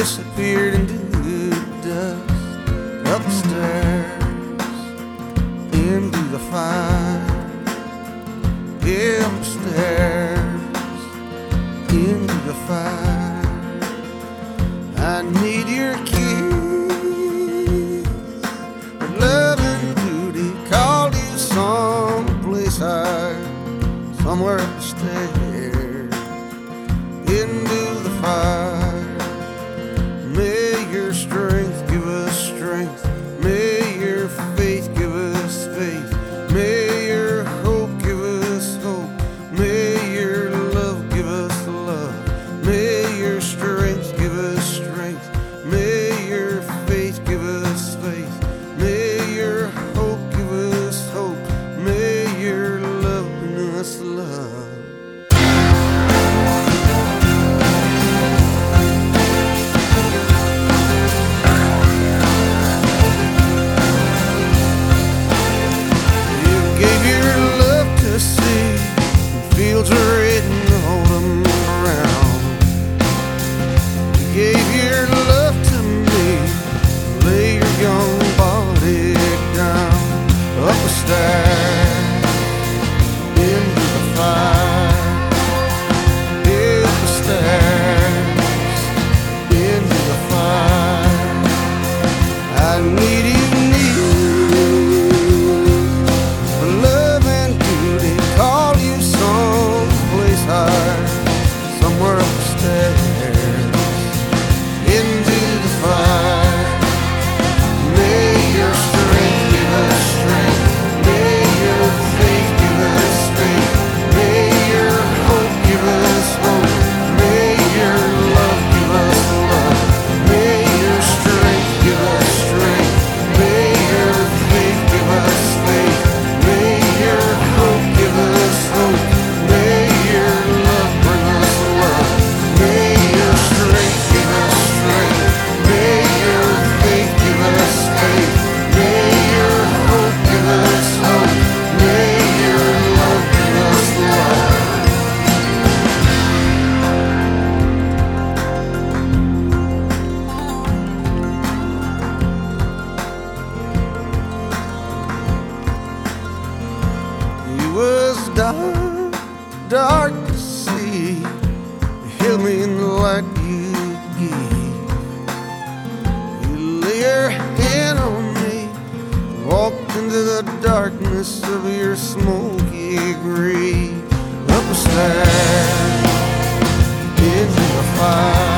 disappeared into the dust. Upstairs, into the fire. Upstairs, into the fire. I need your kiss, but love and duty called you someplace higher, somewhere upstairs, into the fire. May your strength give us strength. May your faith give us faith. May your hope give us hope. May your love give us love. May your strength give us strength. May your faith give us faith. May your hope give us hope. May your love bring us love. Fields are red and autumn brown. You gave your love to me. Lay your young body down. Up the stairs, into the fire. Up the stairs, into the fire. I need you. Somewhere upstairs, into the fire. May your strength give us strength. May your faith give us faith. May your hope give us hope. May your love give us love. May your strength give us strength. May your faith give us faith. May your hope give us hope. May your love bring us love. May your strength give us strength. May your faith give us faith. May your hope give us hope. May your love give us love. It was dark, dark to see. You held me in the light you gave. You lay your hand on me, walked into the darkness of your smoky grave. Up the stairs, into the fire.